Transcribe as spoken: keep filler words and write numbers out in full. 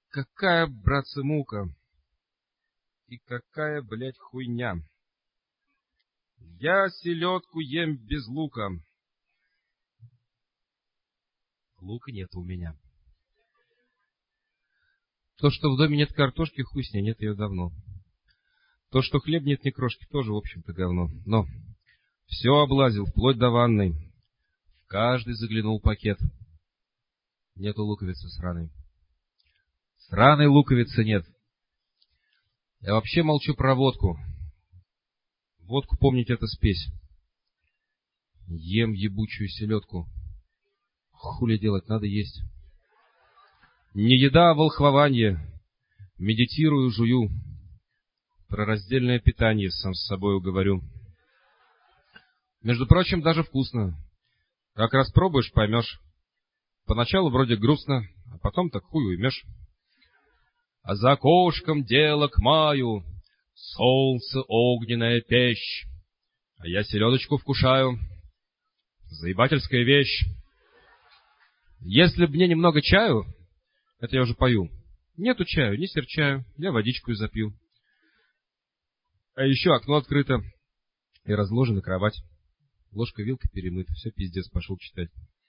Какая, братцы, мука! И какая, блядь, хуйня! Я селедку ем без лука. Лука нет у меня. То, что в доме нет картошки, хуй с ней, нет ее давно. То, что хлеб нет ни крошки, тоже, в общем-то, говно. Но все облазил, вплоть до ванной. В каждый заглянул пакет. Нету луковицы сраной. Сраной луковицы нет. Я вообще молчу про водку. Водку, помнить, это спесь. Ем ебучую селедку. Хули делать, надо есть. Не еда, а волхвование. Медитирую, жую. Про раздельное питание сам с собой говорю. Между прочим, даже вкусно. Как раз пробуешь, поймешь. Поначалу вроде грустно, а потом так хуй уймешь. А за окошком дело к маю, солнце огненная печь. А я селедочку вкушаю. Заебательская вещь. Если б мне немного чаю, это я уже пою. Нету чаю, не серчаю, я водичку запью. А еще окно открыто и разложена кровать. Ложка-вилка перемыта, все, пиздец, пошел читать.